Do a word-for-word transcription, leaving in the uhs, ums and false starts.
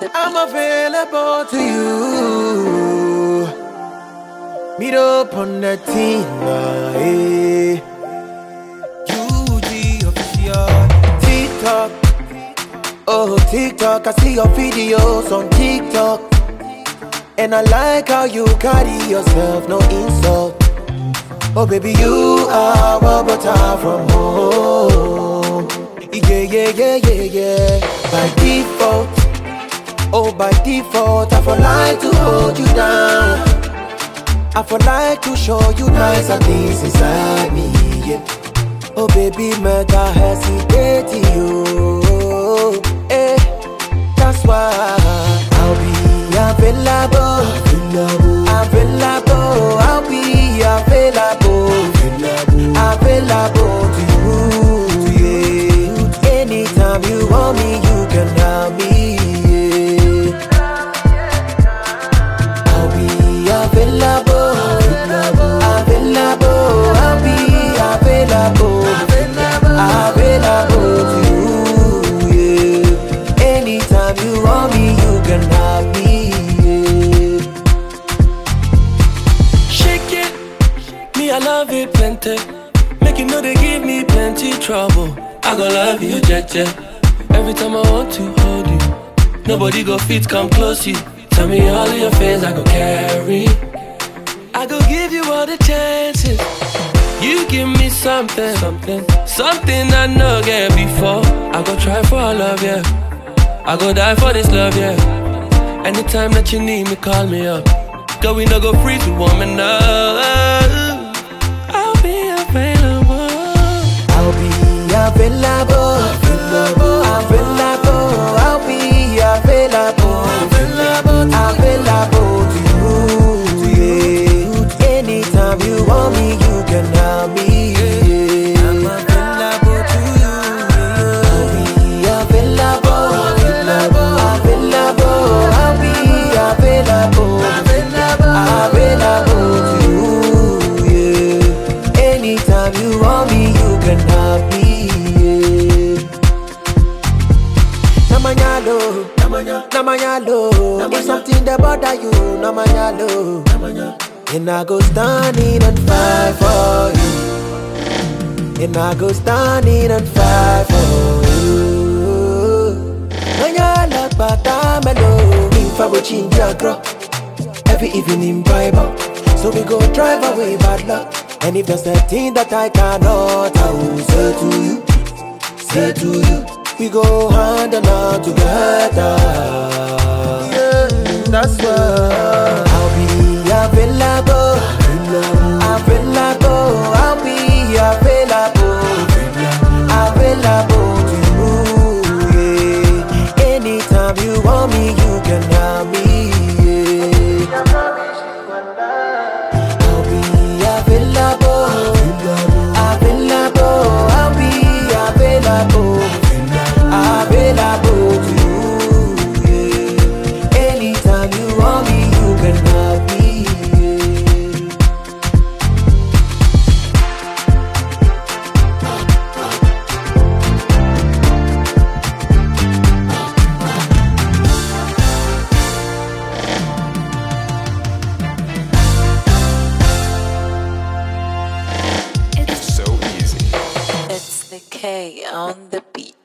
I'm available to you. Meet up on the team, eh? U G official. TikTok, oh TikTok, I see your videos on TikTok, and I like how you carry yourself, no insult. Oh baby, you are a butter from home. Yeah, yeah, yeah, yeah, yeah. By default, oh by default, I for like to hold you down. I for like to show you nicer things inside me, yeah. Oh baby, mega hesitate you, eh. That's why I'll be available, available, available. I'll be available, available, available to you, yeah. Anytime you want me, you can have me, yeah. I'll be available, available, available. I'll be available, available to you, yeah. Anytime you want me, you can have me, yeah. Shake it, me I love it plenty. Make you know they give me plenty trouble. I gon' love you, Jeje. Every time I want to hold you, nobody go fit come close you. Tell me all of your fears I go carry. I go give you all the chances. You give me something, something, something I know get before. I go try for all love, yeah. I go die for this love, yeah. Anytime that you need me, call me up. Girl, we no go free to woman up. I'll be available. I'll be available, available, available. I'll be available, available, available to you, yeah. Anytime you want me, you can have me, yeah. I'm available to you, yeah. I'll be available, available, available. I'll be available, available, available to you, yeah. Anytime you want me, you can have me, yeah. Namanyalo, namanya, namanyalo. If something that bother you, namanyalo, namanya. And I go standing and fight for you. And I go standing and fight for you. Nanyala batamelo, info change your girl. Every evening Bible, so we go drive away bad luck. And if there's a thing that I cannot, I will say to you, say to you, we go hand in hand together. Yeah, that's why I'll be available, available. I'll be available, available to you, yeah. Anytime you want me, you can have me, yeah. I'll be available, available. I'll be available, available to you, yeah. Anytime you want me, you can have me, yeah. It's so easy. It's the K on the beat.